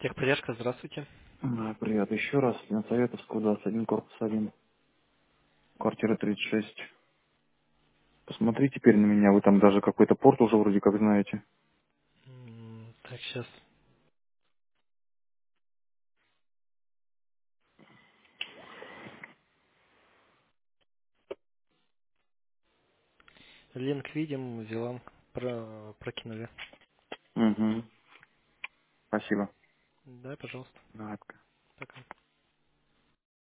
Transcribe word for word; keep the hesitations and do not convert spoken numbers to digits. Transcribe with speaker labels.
Speaker 1: Техподдержка, здравствуйте.
Speaker 2: Да, привет. Еще раз. На Советовскую, двадцать один, корпус один, квартира тридцать шесть. Посмотри теперь на меня. Вы там даже какой-то порт уже вроде как знаете.
Speaker 1: М, Так, сейчас. Линк видим, Зелам про... прокинули.
Speaker 2: Угу. Спасибо.
Speaker 1: Да, пожалуйста.
Speaker 2: Да,
Speaker 1: Пока.